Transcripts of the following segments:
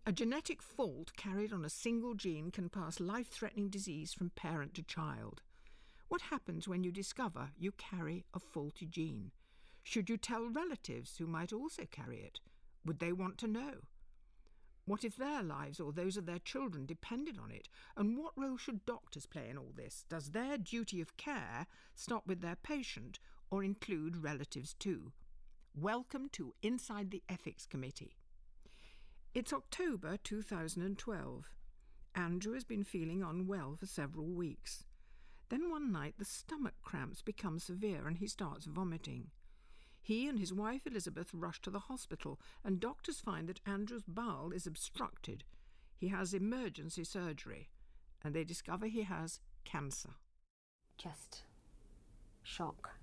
A genetic fault carried on a single gene can pass life-threatening disease from parent to child. What happens when you discover you carry a faulty gene? Should you tell relatives who might also carry it? Would they want to know? What if their lives or those of their children depended on it? And what role should doctors play in all this? Does their duty of care stop with their patient or include relatives too? Welcome to Inside the Ethics Committee. It's October 2012. Andrew has been feeling unwell for several weeks. Then one night the stomach cramps become severe and he starts vomiting. He and his wife Elizabeth rush to the hospital and doctors find that Andrew's bowel is obstructed. He has emergency surgery and they discover he has cancer. Just shock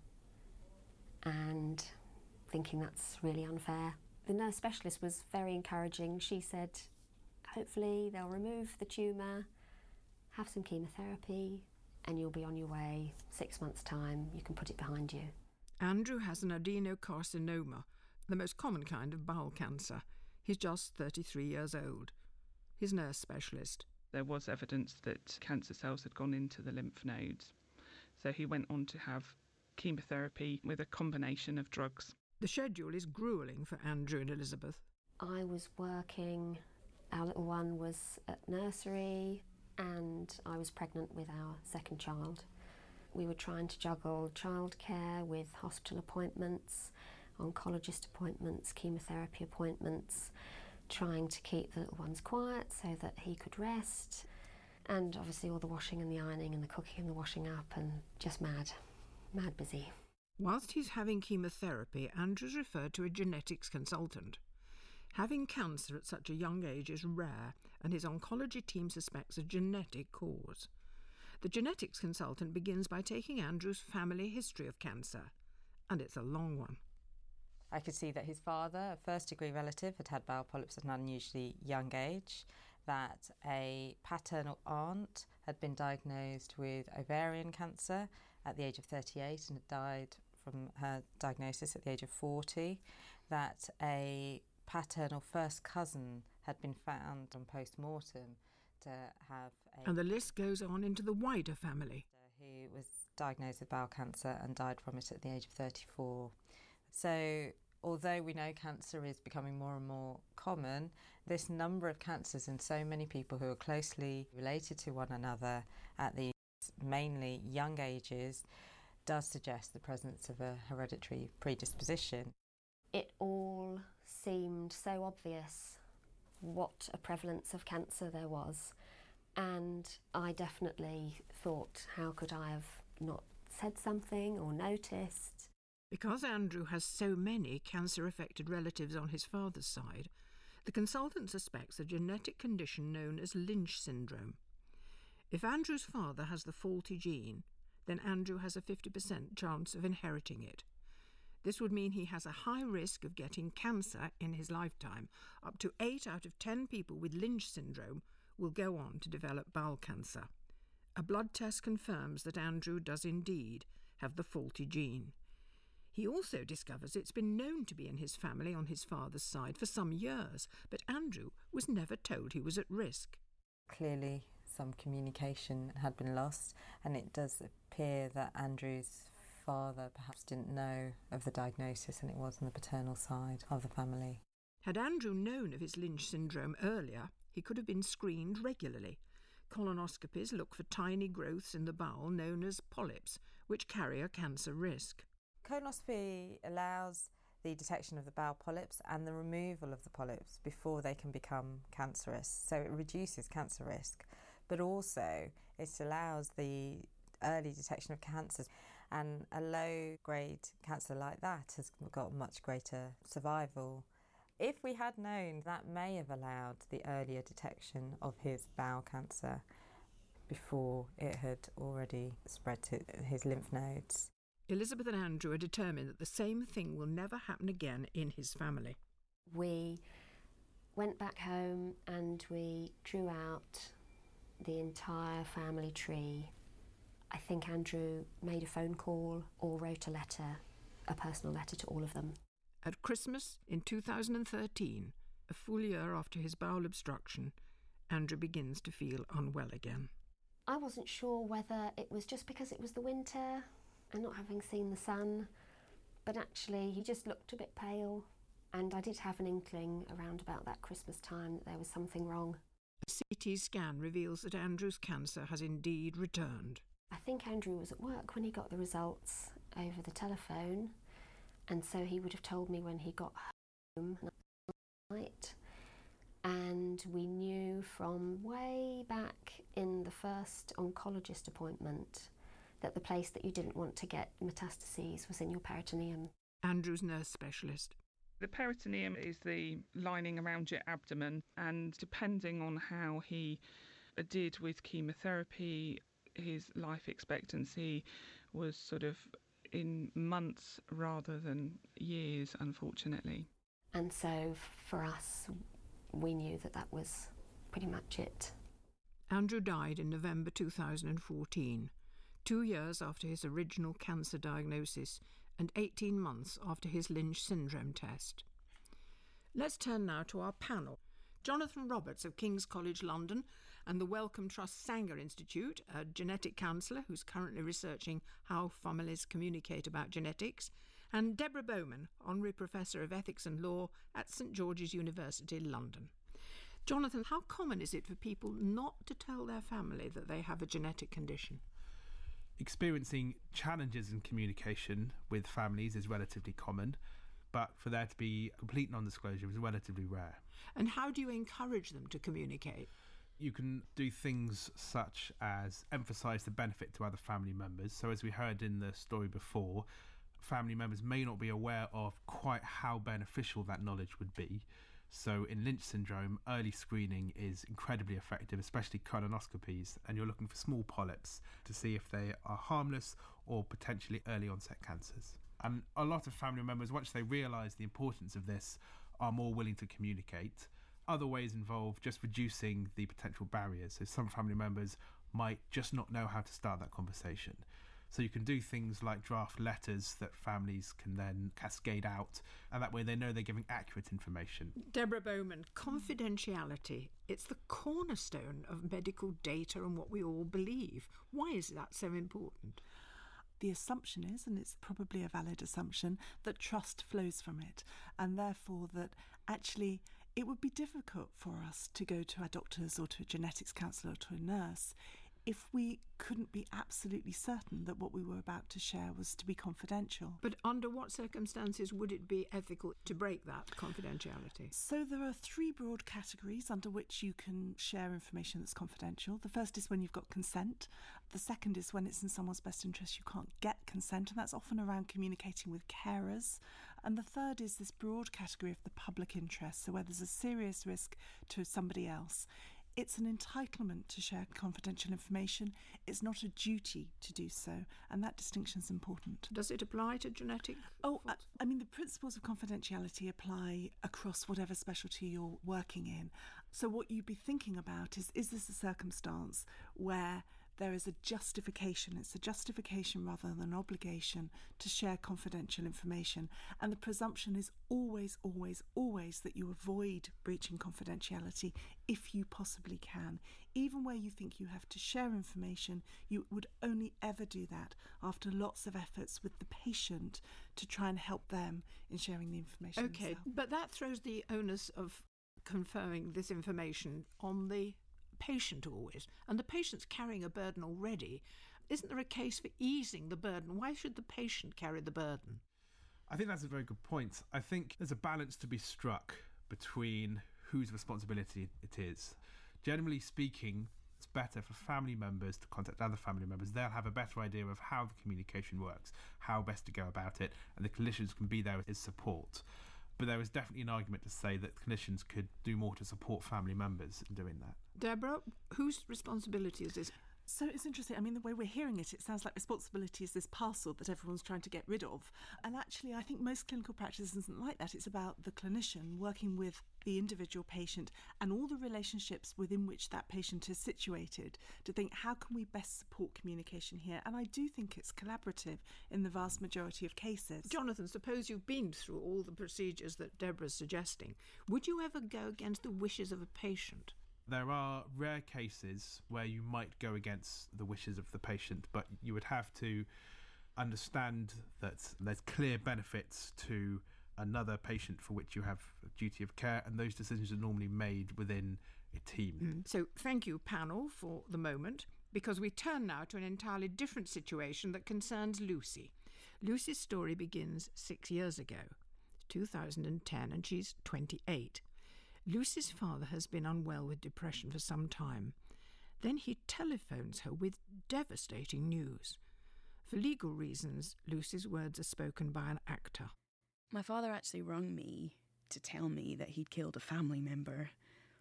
and thinking that's really unfair. The nurse specialist was very encouraging. She said, hopefully they'll remove the tumour, have some chemotherapy, and you'll be on your way. 6 months' time, you can put it behind you. Andrew has an adenocarcinoma, the most common kind of bowel cancer. He's just 33 years old. He's a nurse specialist. There was evidence that cancer cells had gone into the lymph nodes. So he went on to have chemotherapy with a combination of drugs. The schedule is gruelling for Andrew and Elizabeth. I was working, our little one was at nursery, and I was pregnant with our second child. We were trying to juggle childcare with hospital appointments, oncologist appointments, chemotherapy appointments, trying to keep the little ones quiet so that he could rest, and obviously all the washing and the ironing and the cooking and the washing up, and just mad busy. Whilst he's having chemotherapy, Andrew's referred to a genetics consultant. Having cancer at such a young age is rare, and his oncology team suspects a genetic cause. The genetics consultant begins by taking Andrew's family history of cancer, and it's a long one. I could see that his father, a first-degree relative, had had bowel polyps at an unusually young age, that a paternal aunt had been diagnosed with ovarian cancer at the age of 38 and had died from her diagnosis at the age of 40, that a paternal first cousin had been found on post-mortem to have And the list goes on into the wider family. Who was diagnosed with bowel cancer and died from it at the age of 34. So although we know cancer is becoming more and more common, this number of cancers in so many people who are closely related to one another at these mainly young ages does suggest the presence of a hereditary predisposition. It all seemed so obvious what a prevalence of cancer there was, and I definitely thought, how could I have not said something or noticed? Because Andrew has so many cancer-affected relatives on his father's side, the consultant suspects a genetic condition known as Lynch syndrome. If Andrew's father has the faulty gene, then Andrew has a 50% chance of inheriting it. This would mean he has a high risk of getting cancer in his lifetime. Up to 8 out of 10 people with Lynch syndrome will go on to develop bowel cancer. A blood test confirms that Andrew does indeed have the faulty gene. He also discovers it's been known to be in his family on his father's side for some years, but Andrew was never told he was at risk. Clearly, some communication had been lost, and it does appear that Andrew's father perhaps didn't know of the diagnosis, and it was on the paternal side of the family. Had Andrew known of his Lynch syndrome earlier, he could have been screened regularly. Colonoscopies look for tiny growths in the bowel known as polyps, which carry a cancer risk. Colonoscopy allows the detection of the bowel polyps and the removal of the polyps before they can become cancerous. So it reduces cancer risk, but also it allows the early detection of cancers. And a low-grade cancer like that has got much greater survival. If we had known, that may have allowed the earlier detection of his bowel cancer before it had already spread to his lymph nodes. Elizabeth and Andrew are determined that the same thing will never happen again in his family. We went back home and we drew out the entire family tree. I think Andrew made a phone call or wrote a letter, a personal letter to all of them. At Christmas in 2013, A full year after his bowel obstruction, Andrew begins to feel unwell again. I wasn't sure whether it was just because it was the winter and not having seen the sun, but actually he just looked a bit pale, and I did have an inkling around about that Christmas time that there was something wrong. A CT scan reveals that Andrew's cancer has indeed returned. I think Andrew was at work when he got the results over the telephone, and so he would have told me when he got home that night. And we knew from way back in the first oncologist appointment that the place that you didn't want to get metastases was in your peritoneum. Andrew's nurse specialist. The peritoneum is the lining around your abdomen, and depending on how he did with chemotherapy, his life expectancy was sort of in months rather than years, unfortunately. And so for us, we knew that that was pretty much it. Andrew died in November 2014, 2 years after his original cancer diagnosis and 18 months after his Lynch syndrome test. Let's turn now to our panel. Jonathan Roberts of King's College London and the Wellcome Trust Sanger Institute, a genetic counsellor who's currently researching how families communicate about genetics, and Deborah Bowman, Honorary Professor of Ethics and Law at St George's University, London. Jonathan, how common is it for people not to tell their family that they have a genetic condition? Experiencing challenges in communication with families is relatively common, but for there to be complete non-disclosure is relatively rare. And how do you encourage them to communicate? You can do things such as emphasise the benefit to other family members. So as we heard in the story before, family members may not be aware of quite how beneficial that knowledge would be. So in Lynch syndrome, early screening is incredibly effective, especially colonoscopies, and you're looking for small polyps to see if they are harmless or potentially early onset cancers. And a lot of family members, once they realise the importance of this, are more willing to communicate. Other ways involve just reducing the potential barriers. So some family members might just not know how to start that conversation. So you can do things like draft letters that families can then cascade out, and that way they know they're giving accurate information. Deborah Bowman, confidentiality, it's the cornerstone of medical data and what we all believe. Why is that so important? The assumption is, and it's probably a valid assumption, that trust flows from it, and therefore that actually it would be difficult for us to go to our doctors or to a genetics counsellor or to a nurse if we couldn't be absolutely certain that what we were about to share was to be confidential. But under what circumstances would it be ethical to break that confidentiality? So there are 3 broad categories under which you can share information that's confidential. The first is when you've got consent. The second is when it's in someone's best interest you can't get consent, and that's often around communicating with carers. And the third is this broad category of the public interest, so where there's a serious risk to somebody else. It's an entitlement to share confidential information. It's not a duty to do so, and that distinction is important. Does it apply to genetic? I mean, the principles of confidentiality apply across whatever specialty you're working in. So what you'd be thinking about is this a circumstance where there is a justification? It's a justification rather than an obligation to share confidential information. And the presumption is always, always, always that you avoid breaching confidentiality if you possibly can. Even where you think you have to share information, you would only ever do that after lots of efforts with the patient to try and help them in sharing the information. Okay, themselves. but that throws the onus of conferring this information on the patient always, and the patient's carrying a burden already. Isn't there a case for easing the burden? Why should the patient carry the burden? I think that's a very good point. I think there's a balance to be struck between whose responsibility it is. Generally speaking, it's better for family members to contact other family members. They'll have a better idea of how the communication works, how best to go about it, and the clinicians can be there as support. But there is definitely an argument to say that clinicians could do more to support family members in doing that. Deborah, whose responsibility is this? So it's interesting. I mean, the way we're hearing it, it sounds like responsibility is this parcel that everyone's trying to get rid of. And actually, I think most clinical practice isn't like that. It's about the clinician working with the individual patient and all the relationships within which that patient is situated, to think, how can we best support communication here? And I do think it's collaborative in the vast majority of cases. Jonathan, suppose you've been through all the procedures that Deborah's suggesting. Would you ever go against the wishes of a patient? There are rare cases where you might go against the wishes of the patient, but you would have to understand that there's clear benefits to another patient for which you have a duty of care, and those decisions are normally made within a team. So thank you, panel, for the moment, because we turn now to an entirely different situation that concerns Lucy. Lucy's story begins 6 years ago, 2010, and she's 28. Lucy's father has been unwell with depression for some time. Then he telephones her with devastating news. For legal reasons, Lucy's words are spoken by an actor. My father actually rang me to tell me that he'd killed a family member.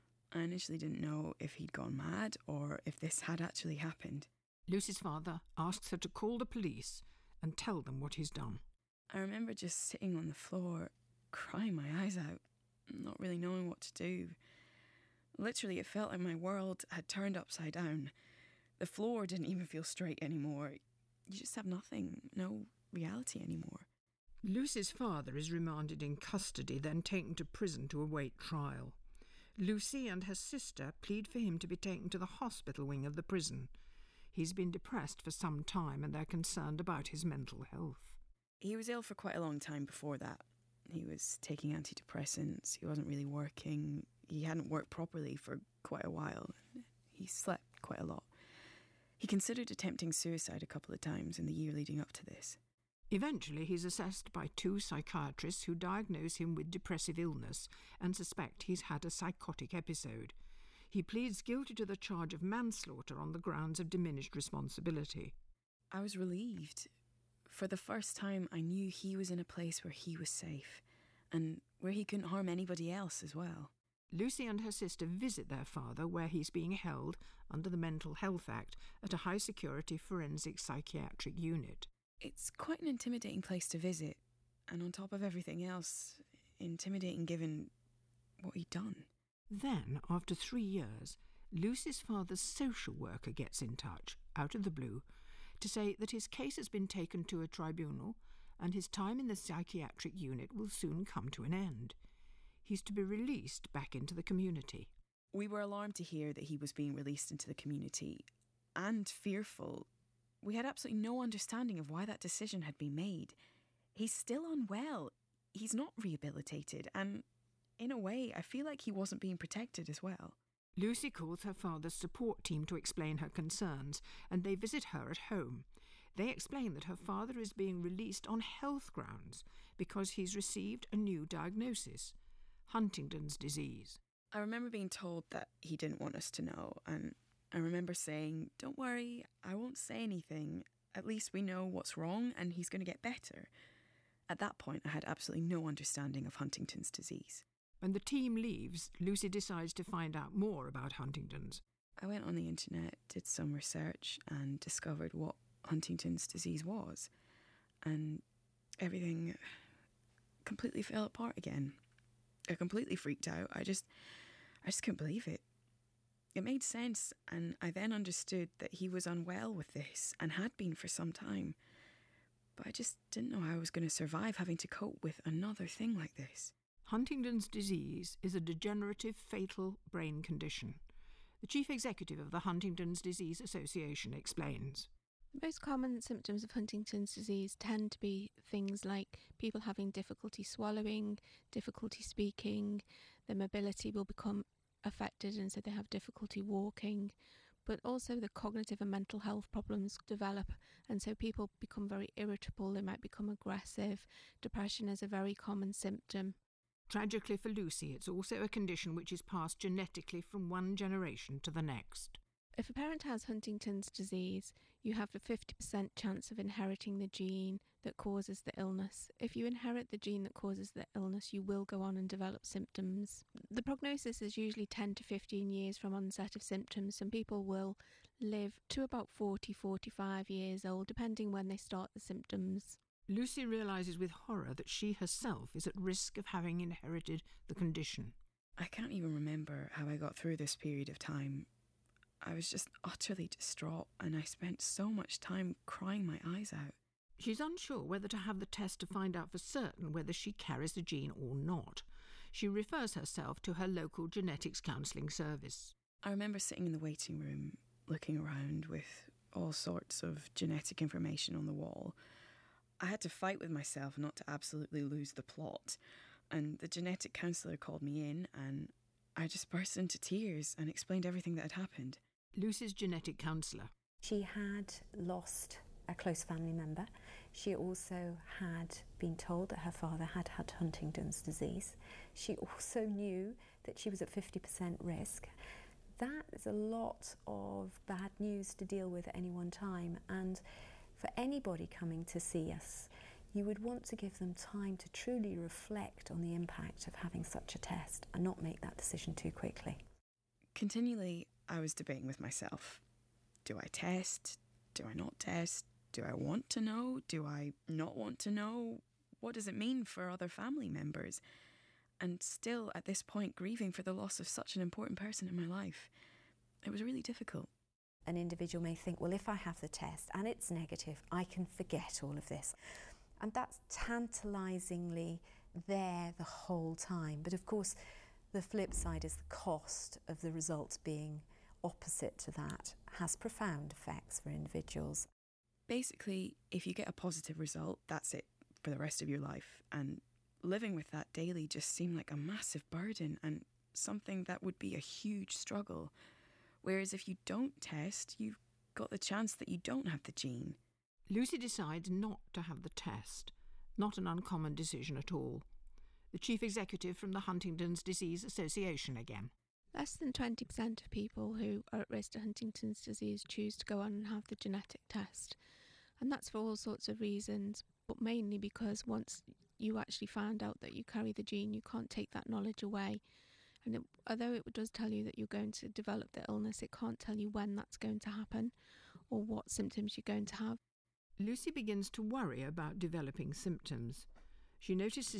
I initially didn't know if he'd gone mad or if this had actually happened. Lucy's father asks her to call the police and tell them what he's done. I remember just sitting on the floor, crying my eyes out, not really knowing what to do. Literally, it felt like my world had turned upside down. The floor didn't even feel straight anymore. You just have nothing, no reality anymore. Lucy's father is remanded in custody, then taken to prison to await trial. Lucy and her sister plead for him to be taken to the hospital wing of the prison. He's been depressed for some time and they're concerned about his mental health. He was ill for quite a long time before that. He was taking antidepressants, he wasn't really working, he hadn't worked properly for quite a while, he slept quite a lot. He considered attempting suicide a couple of times in the year leading up to this. Eventually, he's assessed by 2 psychiatrists who diagnose him with depressive illness and suspect he's had a psychotic episode. He pleads guilty to the charge of manslaughter on the grounds of diminished responsibility. I was relieved. For the first time, I knew he was in a place where he was safe and where he couldn't harm anybody else as well. Lucy and her sister visit their father where he's being held under the Mental Health Act at a high-security forensic psychiatric unit. It's quite an intimidating place to visit, and on top of everything else, intimidating given what he'd done. Then, after 3 years, Lucy's father's social worker gets in touch, out of the blue, to say that his case has been taken to a tribunal and his time in the psychiatric unit will soon come to an end. He's to be released back into the community. We were alarmed to hear that he was being released into the community, and fearful. We had absolutely no understanding of why that decision had been made. He's still unwell. He's not rehabilitated, and in a way, I feel like he wasn't being protected as well. Lucy calls her father's support team to explain her concerns, and they visit her at home. They explain that her father is being released on health grounds because he's received a new diagnosis, Huntington's disease. I remember being told that he didn't want us to know, and I remember saying, "Don't worry, I won't say anything. At least we know what's wrong and he's going to get better." At that point, I had absolutely no understanding of Huntington's disease. When the team leaves, Lucy decides to find out more about Huntington's. I went on the internet, did some research, and discovered what Huntington's disease was. And everything completely fell apart again. I completely freaked out. I just couldn't believe it. It made sense, and I then understood that he was unwell with this and had been for some time. But I just didn't know how I was going to survive having to cope with another thing like this. Huntington's disease is a degenerative, fatal brain condition. The chief executive of the Huntington's Disease Association explains. The most common symptoms of Huntington's disease tend to be things like people having difficulty swallowing, difficulty speaking, their mobility will become affected and so they have difficulty walking, but also the cognitive and mental health problems develop, and so people become very irritable, they might become aggressive. Depression is a very common symptom. Tragically for Lucy, it's also a condition which is passed genetically from one generation to the next. If a parent has Huntington's disease, you have a 50% chance of inheriting the gene that causes the illness. If you inherit the gene that causes the illness, you will go on and develop symptoms. The prognosis is usually 10 to 15 years from onset of symptoms. Some people will live to about 40, 45 years old, depending when they start the symptoms. Lucy realises with horror that she herself is at risk of having inherited the condition. I can't even remember how I got through this period of time. I was just utterly distraught, and I spent so much time crying my eyes out. She's unsure whether to have the test to find out for certain whether she carries the gene or not. She refers herself to her local genetics counselling service. I remember sitting in the waiting room, looking around with all sorts of genetic information on the wall. I had to fight with myself not to absolutely lose the plot, and the genetic counsellor called me in, and I just burst into tears and explained everything that had happened. Lucy's genetic counsellor. She had lost a close family member. She also had been told that her father had had Huntington's disease. She also knew that she was at 50% risk. That is a lot of bad news to deal with at any one time, and for anybody coming to see us, you would want to give them time to truly reflect on the impact of having such a test and not make that decision too quickly. Continually, I was debating with myself. Do I test? Do I not test? Do I want to know? Do I not want to know? What does it mean for other family members? And still, at this point, grieving for the loss of such an important person in my life. It was really difficult. An individual may think, well, if I have the test and it's negative, I can forget all of this. And that's tantalisingly there the whole time. But of course, the flip side is the cost of the results being opposite to that has profound effects for individuals. Basically, if you get a positive result, that's it for the rest of your life. And living with that daily just seemed like a massive burden and something that would be a huge struggle. Whereas if you don't test, you've got the chance that you don't have the gene. Lucy decides not to have the test. Not an uncommon decision at all. The chief executive from the Huntington's Disease Association again. Less than 20% of people who are at risk of Huntington's disease choose to go on and have the genetic test. And that's for all sorts of reasons, but mainly because once you actually found out that you carry the gene, you can't take that knowledge away. And although it does tell you that you're going to develop the illness, it can't tell you when that's going to happen or what symptoms you're going to have. Lucy begins to worry about developing symptoms. She notices